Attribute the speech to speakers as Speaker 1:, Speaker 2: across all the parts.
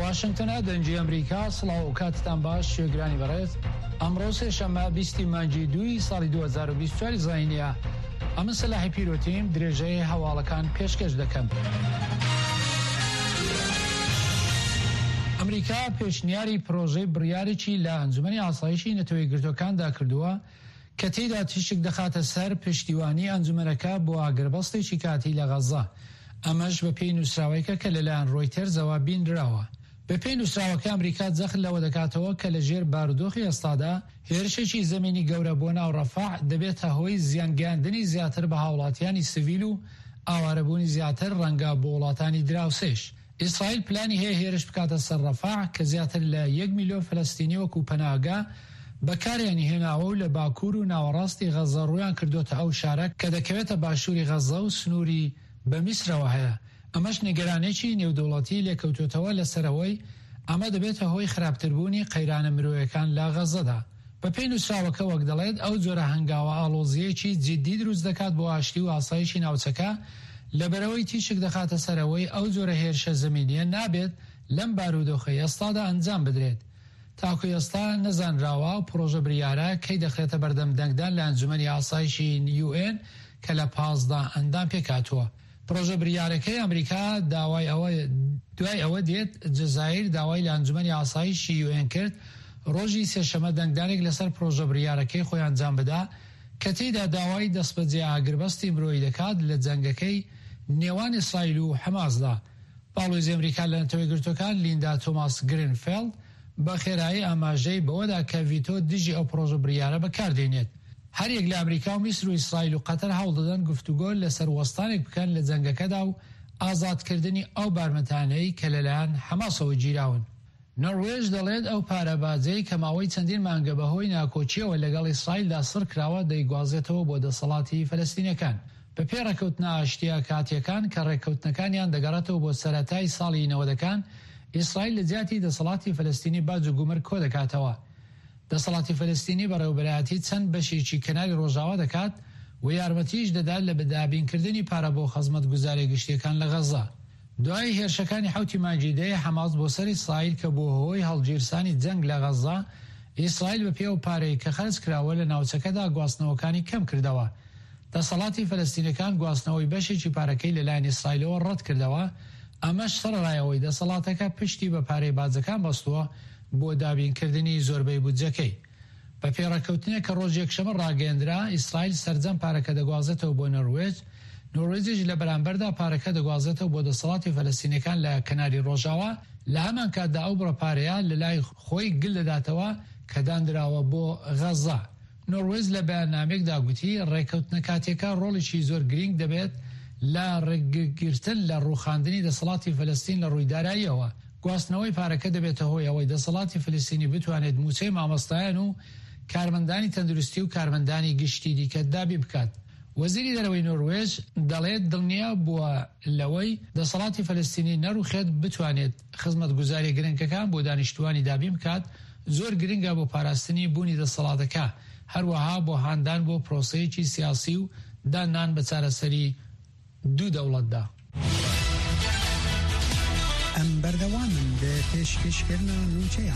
Speaker 1: واشنگتن دنجی امریکا سلاو کاتتان باش شێگرانی بەڕێز ئەمڕۆ سێشەممە 20 مانگی 2 ساڵی 2024 زاینیە ئەمە سەلاحی پیرۆتیم درێژەیە هەواڵەکان پێشکەش دەکەم. ئەمریکا پێشنیاری پرۆژەی بڕیارێکی لە ئەنجومەنی ئاسایشی نەتەوەی گرتوەکاندا کردووە کە تێیدا تیشک دەخاتە سەر پشتیوانی ئەنجومەنەکە بۆ ئاگربەستێکی کاتی لە غەزە. ئەمەش بە پێی نووسراوەیەکە کە لەلایەن ڕۆیتەرزەوە بینراوە. بە پێی نووسراوەکە ئەمریکا جەخت لەوە دەکاتەوە کە لە ژێر بارودۆخی ئێستادا هێرشێکی زەمینی گەورە بۆ ناو ڕەفاع دەبێتە هۆی زیانگەیاندنی زیاتر بە هاوڵاتیانی سڤیل و ئاوارەبوونی زیاتر ڕەنگە بۆ وڵاتانی دراوسێش. ئیسرائیل پلانی هەیە هێرش بکاتە سەر ڕەفاع کە زیاتر لە 1 میلیۆن فەلەستینی وەکو پەناهگا بەکاریانی هێناوە و لە باکوور و ناوەڕاستی غەزە ڕوویان کردوتە ئەو شارە کە دەکەوێتە باشووری غەزە و سنووری بە میسرەوە هەیە. ئەمەش نیگەرانێکی نێودوڵەتی لێکەوتوتەوە لەسەرەوەی ئەمە دەبێتە هۆی خراپتربوونی قەیرانە مرۆیەکان لە غەزەدا. بە پێی نووسراوەکە وەک دەڵێت ئەو جۆرە هەنگاوە ئاڵۆزیەکی جددی دروست دەکات بۆ ئاشتی و ئاسایشی ناوچەکە لەبەرەوەی تیشک دەخاتە سەرەوەی ئەو جۆرە هێرشە زەمینیە نابێت لەم بارودۆخە ئێستادا ئەنجام بدرێت. تاکو ئێستا نەزانراوە و پرۆژە بریارە کەی دەخرێتە بەردەم دەنگدان لە ئەنجومەنی ئاسایشی UN کە لە 15 ئەندام پێکاتووە. پرۆژە بریارەکەی ئەمریکا دوای ئەوە دێت جەزایر داوای لە ئەنجومەنی ئاسایشی UN کرد ڕۆژی سێشەمە دەنگدانێک لەسەر پرۆژە بریارەکەی خۆی ئەنجام بدا کە تێیدا داوای دەستبەجێ ئاگربەستی مرۆیی دەکات لە جەنگەکەی نێوان ئیسرائیل و حەماسدا. باڵۆزی ئەمریکا لە نەتەوەی گرتوەکان لیندا تۆماس گرینفیلد بە خێرایی ئاماژەی بەوەدا کە ڤیتۆ دژی ئەو پرۆژە بریارە بەکاردێنێت. هەر یەک لە ئەمریکا و میسر و ئیسرائیل و قەتەر هەوڵ دەدەن گفتوگۆ لەسەر وەستانێک بکەن لە جەنگەکەدا و ئازادکردنی ئەو بارمەتانەی کە لەلایەن حەماسەوە گیراون. نەروێژ دەڵێت ئەو پارەباجەی کە ماوەی چەندین مانگە بەهۆی ناکۆچیەوە لەگەڵ ئیسرائیلدا سڕ کراوە دەیگوازێتەوە بۆ دەسەڵاتی فەلەستینەکان. بە پێ ڕێکەوتنە ئاشتیا کاتیەکان کە ڕێکەوتنەکانیان دەگەڕێتەوە بۆ سەرەتای ساڵی 90ەکان ئیسرائیل لە جیاتی دەسەڵاتی فەلەستینی باج و گومرگ کۆ دەکاتەوە. دەسەڵاتی فەلەستینی بەڕێوەبەرایەتی چەند بەشێکی کەناری ڕۆژاوا دەکات و یارمەتیش دەدات لە بەدابینکردنی پارە بۆ خەزمەت گوزاری گشتیەکان لە غەزە. دوای هێرشەکانی 7 مانگی دەیە حەماس بۆ سەر ئیسرائیل کە بۆ هۆی هەڵگیرسانی جەنگ لە غەزە ئیسرائیل بە پێو پارەی کە خەرج کراوە لە ناوچەکەدا گواستنەوەکانی کەم کردەوە. دەسەڵاتی فەلەستینەکان گواستنەوەی بەشێکی پارەکەی لەلایەن ئیسرائیلەوە ڕەت کردەوە. ئەمەش سەرڕایەوەی دەسەڵاتەکە پشتی بە پارەی باجەکان بەستووە بۆ دابینکردنی زۆربەی بودجەکەی. بە پێڕەکەوتنێک کە ڕۆژ یەکشەمە ڕاگەیەندرا ئیسرائیل سەرجەم پارەکە دەگوازێتەوە بۆ نۆروێجیش لە بەرامبەردا پارەکە دەگوازێتەوە بۆ دەسەڵاتی فەلەستینەکان لە کەناری ڕۆژاوا لە هەمان کاتدا ئەو بڕە پارەیە لە لای خۆی گل دەداتەوە کە دانراوە بۆ غەزە. نۆروێج لە بەیاننامێکدا گوتی ڕێکەوتنە کاتێکە ڕۆڵێکی زۆر گرنگ دەبێت لە ڕێگرتن لە ڕووخاندنی دەسەڵاتی فەلەستین لە ڕوویداراییەوە. گواستنەوەی پارەکە دەبێتە هۆی ئەوەی دەسەڵاتی فەلەستینی بتوانێت موچەی مامۆستایان و کارمەندانی تەندروستی و کارمەندانی گشتی دیکە دابی بکات. وەزیری دەرەوەی نۆروێژ دەڵێت دڵنیا بووە لەوەی دەسەڵاتی فەلەستینی نەڕوخێت بتوانێت خزمەت گوزاری گرنگەکان بۆ دانیشتوانی دابی بکات زۆر گرنگە بۆ پاراستنی بوونی دەسەڵاتەکە هەروەها بۆ هاندان بۆ پرۆسەیەکی سیاسی و دانان بە چارەسەری دوو دەوڵەتدا.
Speaker 2: ئەم بەردەوامن بە پێشکەشکردنە نووچەیە.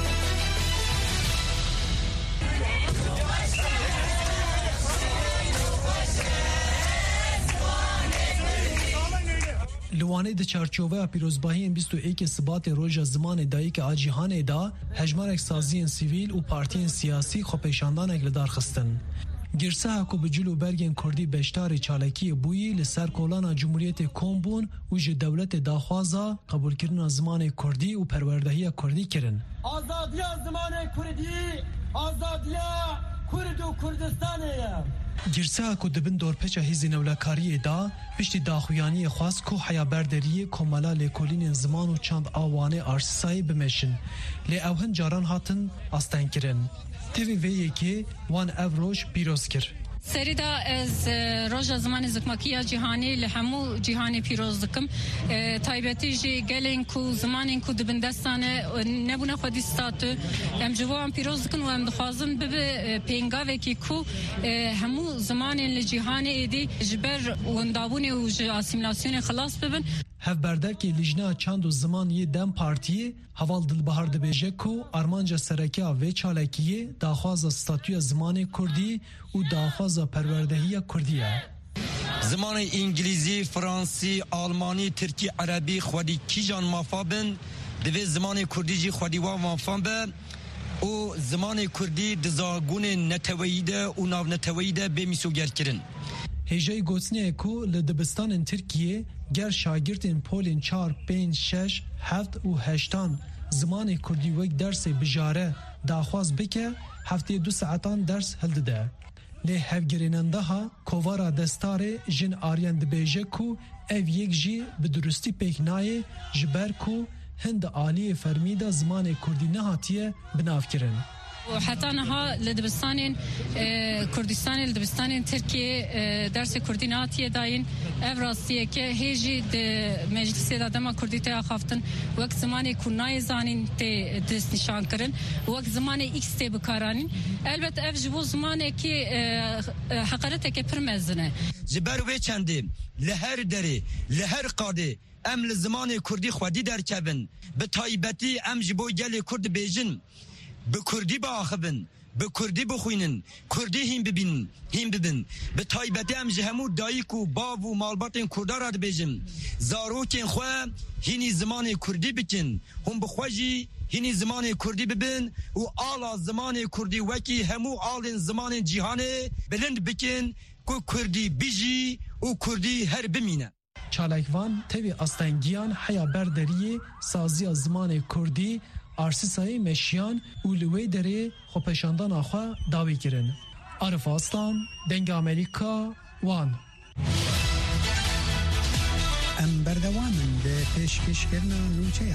Speaker 3: لوانه د چارچوبه پیروزباهی 21 سبات روز زمان دایک آجیهان دا هجمارک سازی سیویل و پارتیین سیاسی خو پیشاندانک لدار خستن. گرسه حکو بجلو برگن کردی بشتار چالکی بویی لسر کولانا جمهوریت کومبون و جه دولت داخوازا قبول کردن زمان کردی و پروردهی کردی کرن.
Speaker 4: آزادی زمان کردی، آزادی کرد و کردستانه.
Speaker 3: گرسه کو دبن دورپچا هیزی نولکاری دا پشتی داخویانی خواست کو حیا بردری کومالا لکولین زمان و چند آوانه آرسایی بمشن لی اوهن جاران هاتن آستان کرن تیوی ویه که وان اوروش پیروز کر
Speaker 5: سریدا از روز زمان زکماکیه جهانی لهمو جهانی پیروز دکم تایبتی جی گلین کو زمانین کو دبندستانه نبونه خودی ستاتو ام جوان پیروز دکن و ام دخوازن به پینگاوه کی کو همو زمانین لجهانی ایدی جبر وندابونه و اسیمیلاسیون خلاص ببن.
Speaker 3: هفبردرکی لیجنا چند و زمانی دم پارتیه هوال دلبهار دبیجه کو ارمانجا سرکیا و چالکیه داخواز ستاتوی زمان کردی و داخواز پروردهی کردیه.
Speaker 6: زمان انگلیزی، فرانسی، آلمانی، ترکی، عربی خودی کیجان مافابن دوی زمان کردی جی خودی و مافابن و زمان کردی دزاگون نتویده و ناو نتویده به میسوگر کرن.
Speaker 3: هجای گوتنه کو لدبستان ترکیه گر شاگردین پولین 4 5 6 7 و 8 زمان کردی وک درس بجاره داخواز بکه هفته 2 ساعتان درس هلده. لی هفگریننده ها کوارا دستاره جن آریان دبیجه کو او یک جی بدرستی پیکنایه جبر کو هند آلی فرمیده زمان کردی نهاتیه بناف کرن.
Speaker 5: وحتى نها لدبستان كردستان لدبستان تركيا درس كرديناتي داين افراسيه كه هيجي مجلس دادما كرديتا خافتن وقت زماني كناي زانين تي دست نشان كرن وقت زماني اكس تي بكارانين البته اف جبو زماني كي حقرتك برمزنه
Speaker 6: جبر و چنده لهر دره لهر قاده ام لزمان كردي خودي در كبن به تایبتی ام جبو گل کرد بیجن به کردی باخبن به کردی بخوینن کردی هم ببینن هم ببین به تایبتی هم جهمو دایک و باب و مالباتین کرده را بجم زاروکین خواه هینی زمان کردی بکن هم بخواجی هینی زمان کردی ببین و آلا زمان کردی وکی همو آلین زمان جیهانه بلند بکن که کردی بیجی و کردی هر بمینه.
Speaker 3: چالکوان تیوی استنگیان حیا بردریه سازی زمان کردی آرسیسای مشیان اولوی دره خوپشاندان آخوا داوی کرن. عرف آستان دنگ امریکا وان
Speaker 2: ام بردوامن ده پیشکش کرنا نوچه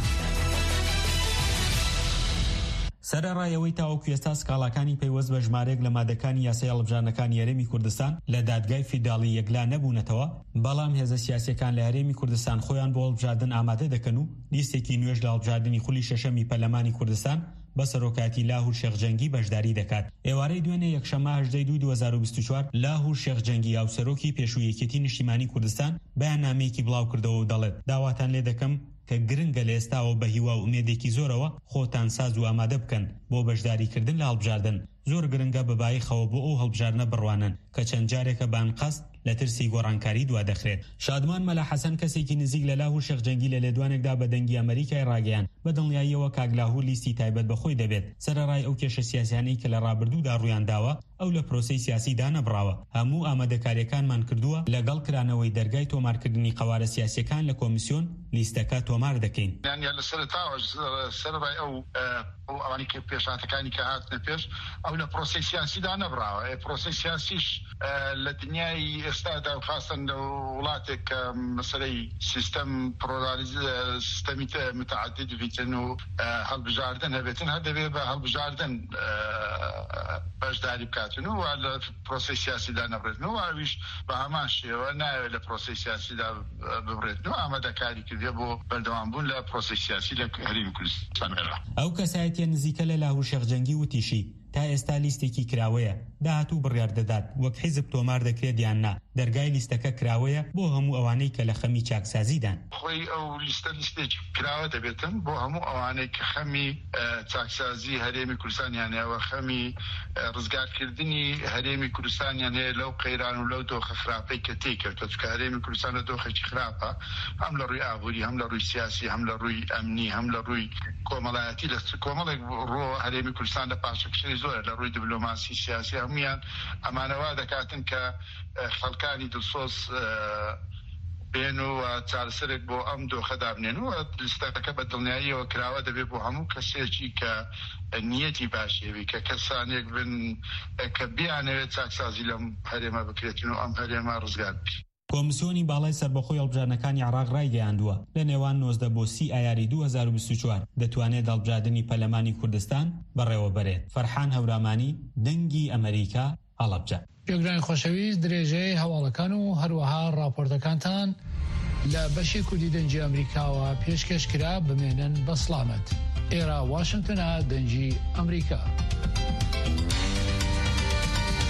Speaker 7: سەرڕایەوەی تاوەکو ئێستا سکاڵاکانی پەیوەست بە ژمارەیەک لە مادەکانی یاسای هەڵبژاردنەکانی هەرێمی کوردستان لە دادگای فیداڵی یەکلا نەبوونەتەوە، بەڵام هێزە سیاسیەکان لە هەرێمی کوردستان خۆیان بۆ هەڵبژاردن ئامادە دەکەن و لیستێکی نوێژ لە هەڵبژاردنی خولی شەشەمی پەرلەمانی کوردستان بە سەرۆکاتی لاهور شێخجەنگی بەشداری دەکات. ئێوارەی دوێنێ یەکشەممە 18 2024 لاهور شێخجەنگی هاوسەرۆکی پێشوویەکێتی نیشتیمانی کوردستان بەیاننامەیەکی بڵاو کردەوە و دەڵێت داواتان لێ دەکەم کە گرنگە لە ئێستاوە بە هیوا و ئومێدێکی زۆرەوە خۆتان ساز و ئامادە بکەن بۆ بەشداریکردن لە هەڵبژاردن. زۆر گرنگە بەبایخەوە بۆ ئەو هەڵبژاردنە بڕوانن کە چەند جارێکە بانقەست لە ترسی گۆڕانکاری دوا دەخرێت. شادمان مەلا حەسەن کەسێکی نزیک لە لاهور شێخجەنگی لە لێدوانێکدا بە دەنگی ئەمریکای ڕاگەیان بە دڵنیاییەوە کاک لاهور لیستی تایبەت بەخۆی دەبێت سەرەڕای ئەو کێشە سیاسیانەی کە لە ڕابردوودا ڕوویان داوە ئەو لە پرۆسەی سیاسیدا نەبڕاوە. هەموو ئامادەکاریەکانمان کردووە لەگەڵ کرانەوەی دەرگای تۆمارکردنی قەوارە سیاسیەکان لە کۆمیسیۆن لیستەکە تۆمار دەکەین.
Speaker 8: یعنی لە سەرڕای ئەو ئەوانی کە پێشاتەکانی کە هاتنە پێش ئەو لە پرۆسەی سیاسیدا نەبڕاوە. پرۆسەی سیاسیش لە دنیای ئێستادا خاستن لە وڵاتێک کە مەسەلەی سیستەم سیستەمی متعدد بێتن و هەڵبژاردن هەبێتن هەر دەبێت بە هەڵبژاردن بەشداری بکاتن و لە پرۆسەی سیاسیدا نەبڕێتن و ئاویش بە هەمان شێوە ناوێت لە پرۆسەی سیاسیدا ببڕێتن و ئامادەکاری کردێ بۆ بەردەوامبوون لە پرۆسەی سیاسی لە هەرێمی کوردستان.
Speaker 7: ئەو کەسایەتیە نزیکە لە لاهور شێخجەنگی وتیشی تا ئێستا لیستێکی کراوەیە داهاتوو بڕیار دەدات وەک حیزب تۆمار دەکرێت یان نا. دەرگای لیستەکە کراوەیە بۆ هەموو ئەوانەی کە لە خەمی چاکسازیدان.
Speaker 8: خۆی ئەو لیستێکی کراوە دەبێتن بۆ هەموو ئەوانەی کە خەمی چاکسازی هەرێمی کوردستانیان هەیە خەمی ڕزگارکردنی هەرێمی کوردستانیان هەیە لەو قەیران و لەو دۆخە خراپەی کە تێکەوتوە چونکە هەرێمی کوردستان لە دۆخێکی خراپە هەم لە ڕووی ئابووری هەم لە ڕووی سیاسی هەم لە ڕووی ئەمنی هەم لە ڕووی کۆمەڵایەتی لە کۆمەڵێک ڕۆ هەرێمی کوردستان لە پاشەکشەی زۆر لە ڕووی دیپلۆماسی سیاسی هەمویان ئەمانەوا دەکاتن کە خەڵکانی دڵسۆز بێن و چارەسەرێک بۆ ئەم دۆخەدا بنێن و لیستەکە بە دڵنیاییەوە کراوە دەبێت بۆ هەموو کەسێکی کە نیەتی باشێوی کە کەسانێک بن کە بیانەوێت چاکسازی لەم هەرێمە بکرێتن و ئەم هەرێمە ڕزگار بکرێت.
Speaker 7: کۆمیسیۆنی باڵای سەربەخۆی هەڵبژاردنەکانی عێراق ڕایگەیاندووە لە نێوان 19 بۆ 30 ئایاری 2024 دەتوانێت هەڵبژاردننی پەرلەمانی کوردستان بەڕێوە بەرێت. فەرحان هەورامانی دەنگی ئەمریکا هەڵەبجە.
Speaker 1: گوێگرانی خۆشەویست درێژەی هەواڵەکان و هەروەها راپۆرتەکانتان لە بەشی کوردی دەنجی ئەمریکاوە پێشکەش کرا بمێنن بە سڵامەت. ئێرە واشنگتنە دەنجی ئەمریکا.